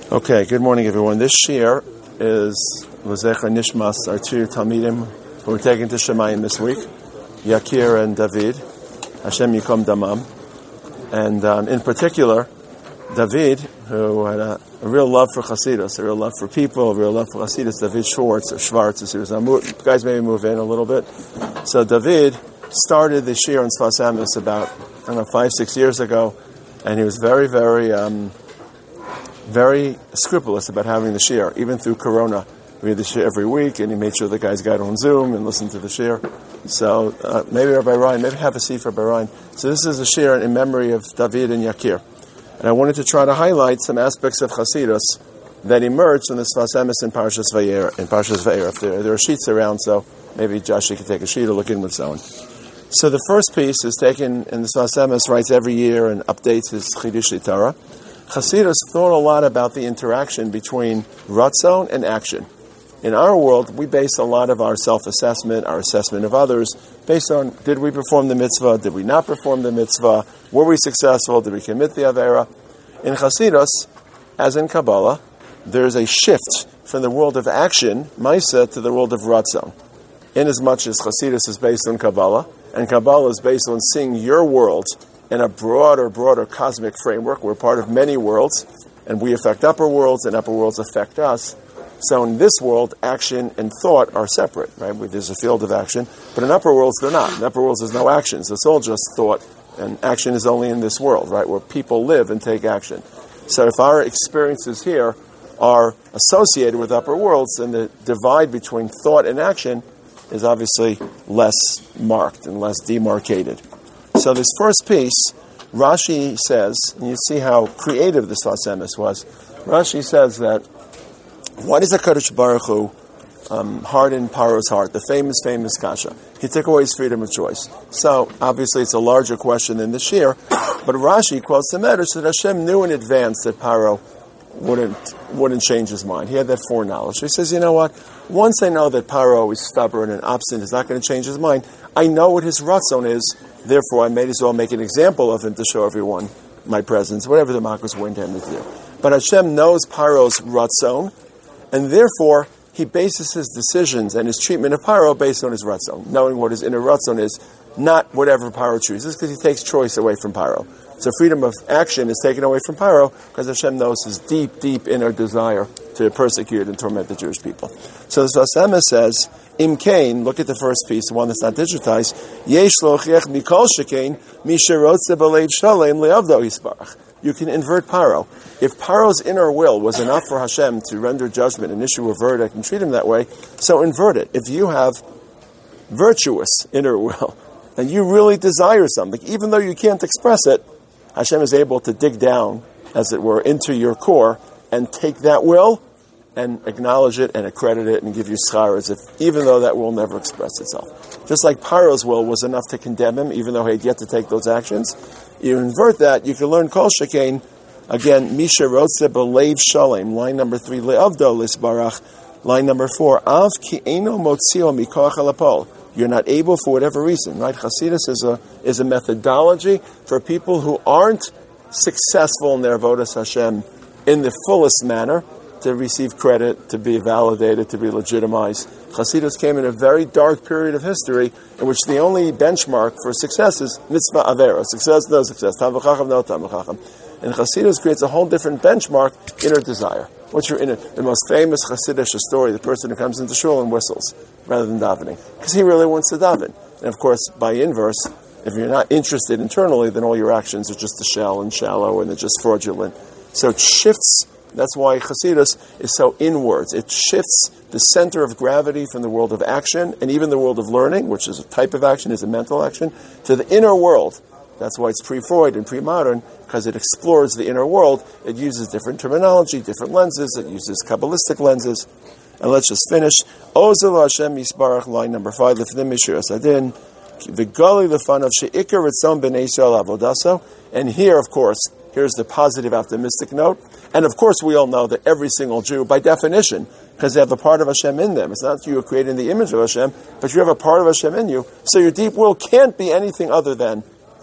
Okay, good morning, everyone. This shir is L'zecher Nishmas, our two Talmidim who were taken to Shemayim this week, Yakir and David, Hashem Yikom Damam. And in particular, David, who had a real love for Chassidus, a real love for people, a real love for Chassidus. David Schwartz, or Schwartz, as he was guys maybe move in a little bit. So David started the shir on Sfas Emes about, 5-6 years ago, and he was very, very scrupulous about having the shir, even through Corona. We had the shir every week, and he made sure the guys got on Zoom and listened to the shir. So maybe Rabbi Ryan, maybe have a seat for Rabbi Ryan. So this is a shir in memory of David and Yakir. And I wanted to try to highlight some aspects of Chassidus that emerged from the Sfas Emes in Parshas Vayera. There are sheets around, so maybe Josh could take a sheet or look in with someone. So the first piece is taken in the Sfas Emes, writes every year and updates his Chidush Torah. Chassidus thought a lot about the interaction between Ratzon and action. In our world, we base a lot of our self-assessment, our assessment of others, based on, did we perform the mitzvah, did we not perform the mitzvah, were we successful, did we commit the avera? In Chassidus, as in Kabbalah, there's a shift from the world of action, Maisa, to the world of Ratzon. Inasmuch as Chassidus is based on Kabbalah, and Kabbalah is based on seeing your world in a broader cosmic framework. We're part of many worlds, and we affect upper worlds, and upper worlds affect us. So in this world, action and thought are separate, right? There's a field of action, but in upper worlds, they're not. In upper worlds, there's no action. So it's all just thought, and action is only in this world, right, where people live and take action. So if our experiences here are associated with upper worlds, then the divide between thought and action is obviously less marked and less demarcated. So this first piece, Rashi says, and you see how creative this Sfas Emes was. Rashi says that, why does HaKadosh Baruch Hu harden Paro's heart? The famous kasha. He took away his freedom of choice. So obviously it's a larger question than the shir, but Rashi quotes the Medrash that Hashem knew in advance that Paro wouldn't change his mind. He had that foreknowledge. So he says, you know what? Once I know that Paro is stubborn and obstinate, is not going to change his mind, I know what his ratzon is. Therefore, I may as well make an example of him to show everyone my presence, whatever the Malchus wanted him to do. But Hashem knows Paro's ratzon, and therefore, he bases his decisions and his treatment of Paro based on his ratzon, knowing what his inner ratzon is, not whatever Paro chooses, because he takes choice away from Paro. So freedom of action is taken away from Paro, because Hashem knows his deep inner desire to persecute and torment the Jewish people. So the Sfas Emes says, Im Kain, look at the first piece, the one that's not digitized, Yesh lochiach mikol shekain, mi sherotze b'leiv shalem le'avdo hisparach. You can invert Paro. If Paro's inner will was enough for Hashem to render judgment and issue a verdict and treat him that way, so invert it. If you have virtuous inner will, and you really desire something, even though you can't express it, Hashem is able to dig down, as it were, into your core and take that will and acknowledge it and accredit it and give you schar, as if, even though that will never express itself. Just like Paro's will was enough to condemn him, even though he had yet to take those actions, you invert that, you can learn Kol Shekain, again, Misha Rotze B'Leiv Shalem, line number 3, Le'avdo Lisbarach, line number 4, Av Ki Eino Motzio Mikoach Alapol. You're not able for whatever reason, right? Chassidus is a methodology for people who aren't successful in their avodas Hashem in the fullest manner to receive credit, to be validated, to be legitimized. Chassidus came in a very dark period of history in which the only benchmark for success is mitzvah avera, success, no success, tam v'chacham, no tam v'chacham. And Chassidus creates a whole different benchmark, inner desire. What's your inner? The most famous Chassidish story, the person who comes into shul and whistles rather than davening, because he really wants to daven. And of course, by inverse, if you're not interested internally, then all your actions are just a shell and shallow and they're just fraudulent. So it shifts. That's why Chassidus is so inwards. It shifts the center of gravity from the world of action and even the world of learning, which is a type of action, is a mental action, to the inner world. That's why it's pre-Freud and pre-modern, because it explores the inner world. It uses different terminology, different lenses. It uses Kabbalistic lenses. And let's just finish. Ozel Hashem Yisbarach, line number 5, Lefnim Mishir Asadin, V'gali Lefanav She'ikar Ritzon B'nei Yisrael Avodaso. And here, of course, here's the positive, optimistic note. And of course, we all know that every single Jew, by definition, because they have a part of Hashem in them. It's not that you are creating the image of Hashem, but you have a part of Hashem in you. So your deep will can't be anything other than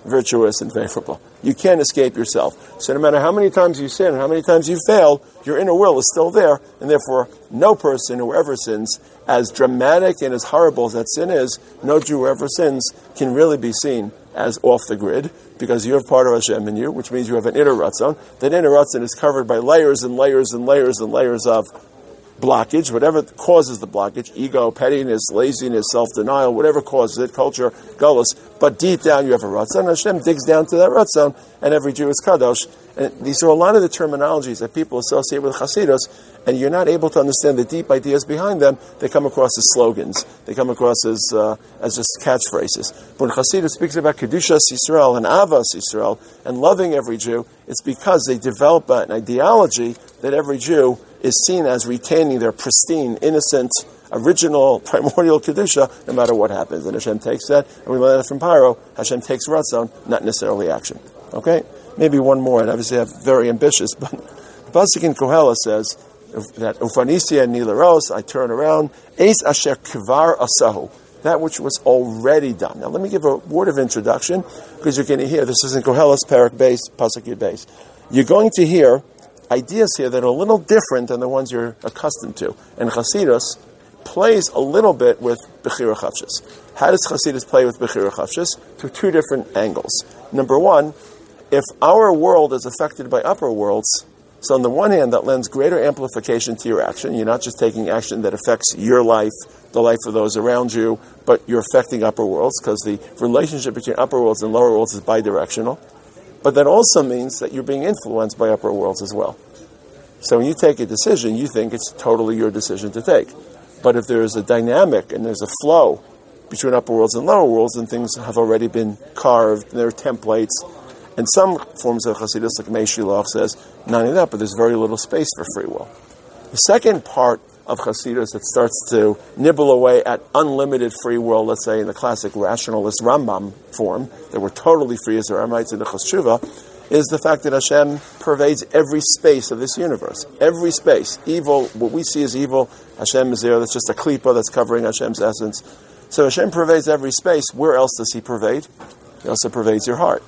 virtuous and favorable. You can't escape yourself. So no matter how many times you sin, how many times you fail, your inner will is still there, and therefore no person who ever sins, as dramatic and as horrible as that sin is, no Jew who ever sins can really be seen as off the grid, because you have part of Hashem in you, which means you have an inner ratzon. That inner ratzon is covered by layers and layers and layers and layers of blockage, whatever causes the blockage, ego, pettiness, laziness, self-denial, whatever causes it, culture, gullus, but deep down you have a ratzon. Hashem digs down to that ratzon, and every Jew is kadosh. And these are a lot of the terminologies that people associate with Hasidus, and you're not able to understand the deep ideas behind them. They come across as slogans. They come across as just catchphrases. When Hasidus speaks about Kedushas Yisrael and Avas Yisrael and loving every Jew, it's because they develop an ideology that every Jew is seen as retaining their pristine, innocent, original, primordial Kedusha, no matter what happens. And Hashem takes that, and we learn that from Pyro. Hashem takes Ratzon, not necessarily action. Okay? Maybe one more, and obviously I'm very ambitious, but the Pasuk in Kohelah says that Ufanisia Nilaros, I turn around, Eis Asher Kvar Asahu, that which was already done. Now let me give a word of introduction, because you're going to hear, this is in Kohelah's Parak base, Pasuk Yud base. You're going to hear ideas here that are a little different than the ones you're accustomed to. And Chasidus plays a little bit with Bechira Chavshis. How does Chasidus play with Bechira Chavshis? Through two different angles. Number one, if our world is affected by upper worlds, so on the one hand, that lends greater amplification to your action. You're not just taking action that affects your life, the life of those around you, but you're affecting upper worlds, because the relationship between upper worlds and lower worlds is bidirectional. But that also means that you're being influenced by upper worlds as well. So when you take a decision, you think it's totally your decision to take. But if there is a dynamic and there's a flow between upper worlds and lower worlds, and things have already been carved, and there are templates, and some forms of Hasidus, like Mei Shiloh says, not only that, but there's very little space for free will. The second part of Hasidus that starts to nibble away at unlimited free will, let's say in the classic rationalist Rambam form, that we're totally free as the Rambamites in the Chos Tshuva, is the fact that Hashem pervades every space of this universe. Every space. Evil, what we see as evil, Hashem is there. That's just a klipa that's covering Hashem's essence. So Hashem pervades every space. Where else does He pervade? He also pervades your heart.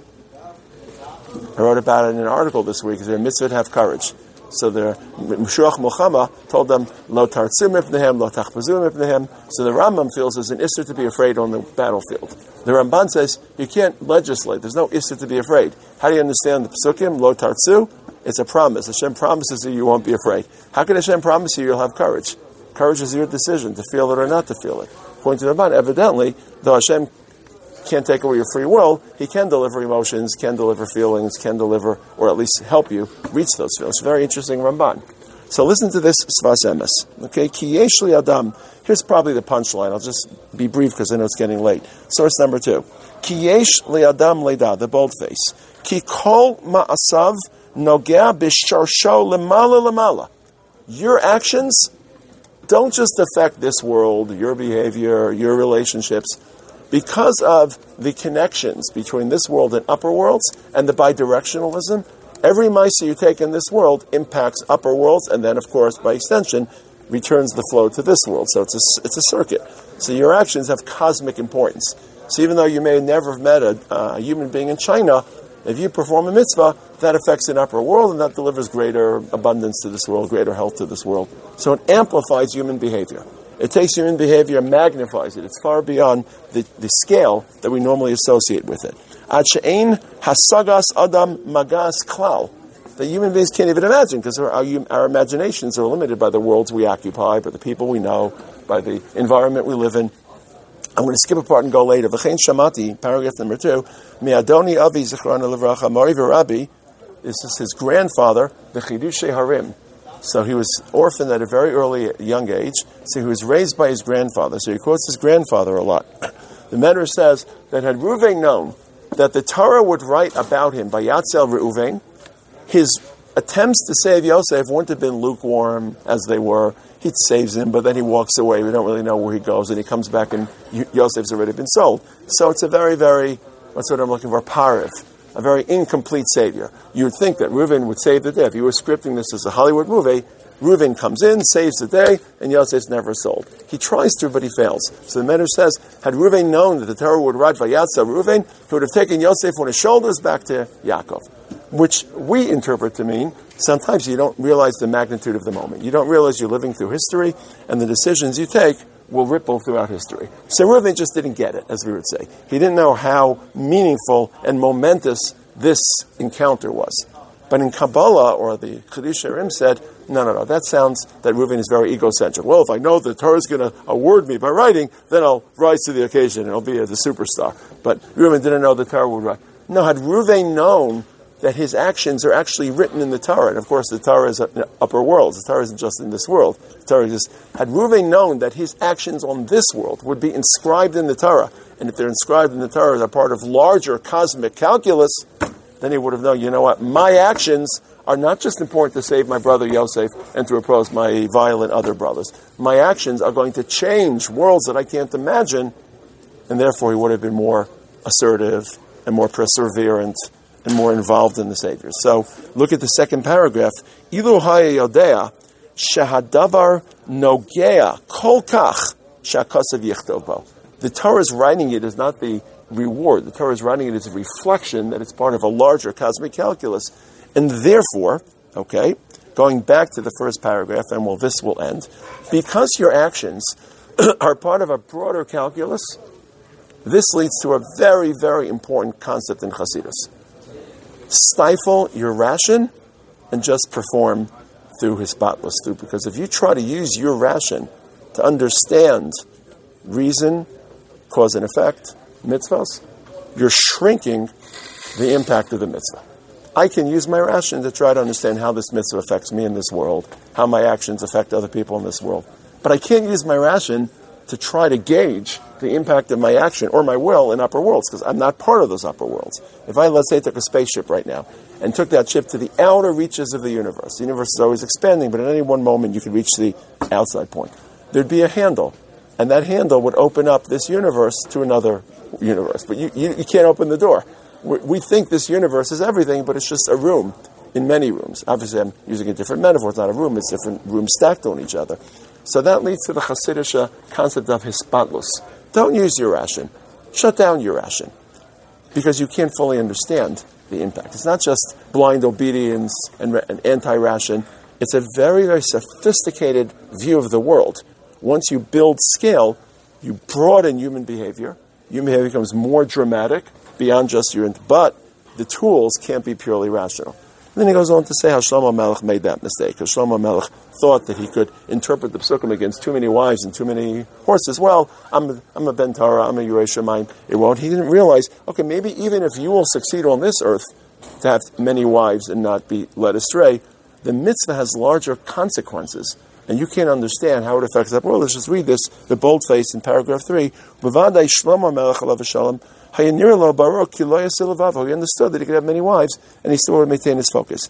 I wrote about it in an article this week. Is there a mitzvah to have courage? So the Meshruach Milchama told them, Lo tartzu mipnehem, lo tachpazu mipnehem. So the Rambam feels there's an issur to be afraid on the battlefield. The Ramban says you can't legislate. There's no issur to be afraid. How do you understand the Pesukim? Lo tartzu? It's a promise. Hashem promises you won't be afraid. How can Hashem promise you'll have courage? Courage is your decision, to feel it or not to feel it. According to the Ramban, evidently, though Hashem can't take away your free will, He can deliver emotions, can deliver feelings, can deliver, or at least help you reach those feelings. Very interesting Ramban. So listen to this Sfas Emes. Okay, Ki yesh li adam. Here's probably the punchline. I'll just be brief because I know it's getting late. Source number 2. Ki yesh li adam leda, the boldface. Ki kol ma'asav nogea b'sharsho lemala lemala. Your actions don't just affect this world, your behavior, your relationships. Because of the connections between this world and upper worlds and the bidirectionalism, every ma'aseh you take in this world impacts upper worlds, and then, of course, by extension, returns the flow to this world. So it's a circuit. So your actions have cosmic importance. So even though you may never have met a human being in China, if you perform a mitzvah, that affects an upper world, and that delivers greater abundance to this world, greater health to this world. So it amplifies human behavior. It takes human behavior and magnifies it. It's far beyond the scale that we normally associate with it. Ad she'ein hasagas adam magas klal. The human beings can't even imagine, because our imaginations are limited by the worlds we occupy, by the people we know, by the environment we live in. I'm going to skip a part and go later. V'chein shamati, paragraph number 2, mi'adoni avi zichrona levracha mori v'rabi. This is his grandfather, the Chidushei Harim. So he was orphaned at a very early young age. So he was raised by his grandfather. So he quotes his grandfather a lot. The Medrash says that had Reuven known that the Torah would write about him by Yatzel Reuven, his attempts to save Yosef wouldn't have been lukewarm as they were. He saves him, but then he walks away. We don't really know where he goes, and he comes back, and Yosef's already been sold. So it's a very, very, what's what I'm looking for, pariv, a very incomplete savior. You would think that Reuven would save the day. If you were scripting this as a Hollywood movie, Reuven comes in, saves the day, and Yosef's never sold. He tries to, but he fails. So the Medrash says, had Reuven known that the Torah would write Vayatza Reuven, he would have taken Yosef on his shoulders back to Yaakov, which we interpret to mean sometimes you don't realize the magnitude of the moment. You don't realize you're living through history, and the decisions you take will ripple throughout history. So Reuven just didn't get it, as we would say. He didn't know how meaningful and momentous this encounter was. But in Kabbalah, or the Chiddushei HaRim said, no, that sounds that Reuven is very egocentric. Well, if I know the Torah is going to award me by writing, then I'll rise to the occasion and I'll be the superstar. But Reuven didn't know the Torah would write. No, had Reuven known that his actions are actually written in the Torah, and of course the Torah is upper worlds, the Torah isn't just in this world, the Torah is had Reuven known that his actions on this world would be inscribed in the Torah, and if they're inscribed in the Torah, they're part of larger cosmic calculus, then he would have known, you know what, my actions are not just important to save my brother Yosef and to oppose my violent other brothers. My actions are going to change worlds that I can't imagine, and therefore he would have been more assertive and more perseverant and more involved in the Savior. So look at the second paragraph. Ilu haya yodea shehadavar nogea kol kach she'akasav yichtov bo. The Torah's writing it is not the reward. The Torah is writing it as a reflection that it's part of a larger cosmic calculus. And therefore, going back to the first paragraph, and this will end, because your actions are part of a broader calculus, this leads to a very, very important concept in Chassidus. Stifle your ration and just perform through hisbatlos, because if you try to use your ration to understand reason, cause and effect, mitzvahs, you're shrinking the impact of the mitzvah. I can use my ration to try to understand how this mitzvah affects me in this world, how my actions affect other people in this world. But I can't use my ration to try to gauge the impact of my action or my will in upper worlds, because I'm not part of those upper worlds. If I, let's say, took a spaceship right now and took that ship to the outer reaches of the universe is always expanding, but at any one moment you could reach the outside point. There'd be a handle, and that handle would open up this universe to another universe. But you can't open the door. We think this universe is everything, but it's just a room in many rooms. Obviously, I'm using a different metaphor. It's not a room. It's different rooms stacked on each other. So that leads to the Hasidic concept of hispatlus. Don't use your ration. Shut down your ration, because you can't fully understand the impact. It's not just blind obedience and anti-ration. It's a very, very sophisticated view of the world. Once you build scale, you broaden human behavior. Human behavior becomes more dramatic beyond just your but the tools can't be purely rational. And then he goes on to say how Shlomo Melech made that mistake, because Shlomo Melech thought that he could interpret the psukim against too many wives and too many horses. Well, I'm a Ben Torah, I'm a Yirei Shamayim. It won't. He didn't realize, maybe even if you will succeed on this earth to have many wives and not be led astray, the mitzvah has larger consequences, and you can't understand how it affects that. Well, let's just read this, the boldface in paragraph 3. B'vadai Shlomo Melech alav shalom. He understood that he could have many wives, and he still would maintain his focus.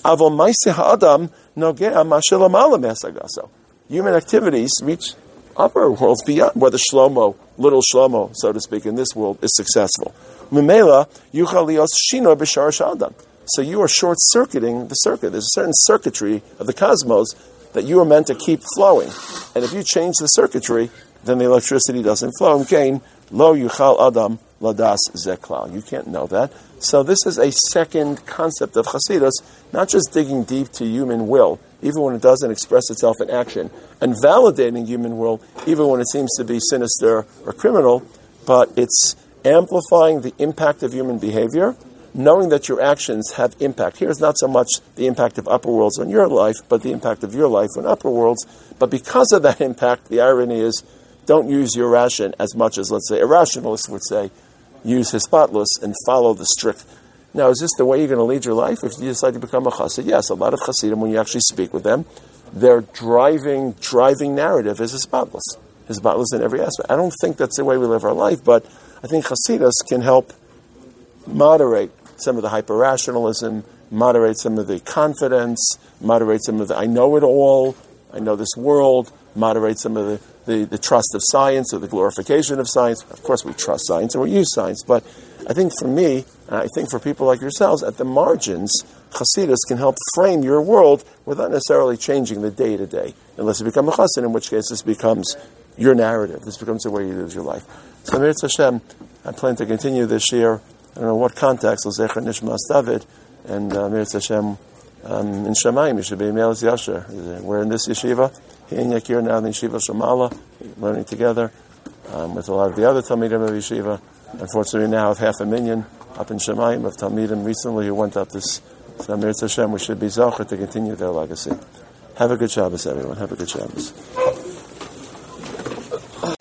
Human activities reach upper worlds beyond whether Shlomo, little Shlomo, so to speak, in this world is successful. So you are short-circuiting the circuit. There's a certain circuitry of the cosmos that you are meant to keep flowing. And if you change the circuitry, then the electricity doesn't flow. Again, lo yuchal adam ladas zeklal. You can't know that. So this is a second concept of Chassidus, not just digging deep to human will, even when it doesn't express itself in action, and validating human will, even when it seems to be sinister or criminal, but it's amplifying the impact of human behavior, knowing that your actions have impact. Here's not so much the impact of upper worlds on your life, but the impact of your life on upper worlds. But because of that impact, the irony is, don't use your ration as much as, let's say, a rationalist would say, use hispatlus and follow the strict. Now, is this the way you're going to lead your life if you decide to become a chassid? Yes, a lot of chassidim, when you actually speak with them, their driving narrative is hispatlus. Hispatlus in every aspect. I don't think that's the way we live our life, but I think chassidus can help moderate some of the hyper-rationalism, moderate some of the confidence, moderate some of the I know it all, I know this world, moderate some of the trust of science or the glorification of science. Of course, we trust science and we use science, but I think for me, I think for people like yourselves, at the margins, Chassidus can help frame your world without necessarily changing the day-to-day, unless you become a chassid, in which case this becomes your narrative. This becomes the way you live your life. So, Mirz Hashem, I plan to continue this year. I don't know what context, L'zecher Nishmas David, and Mirz Hashem, in Shamayim, you should be Me'ez Yasher. We're in this yeshiva, he and Yakir now in the yeshiva Shamala, learning together with a lot of the other Talmidim of yeshiva. Unfortunately, we now have 500,000 up in Shamayim of Talmidim recently who went up this. So, Mirz Hashem, we should be Zocher to continue their legacy. Have a good Shabbos, everyone. Have a good Shabbos.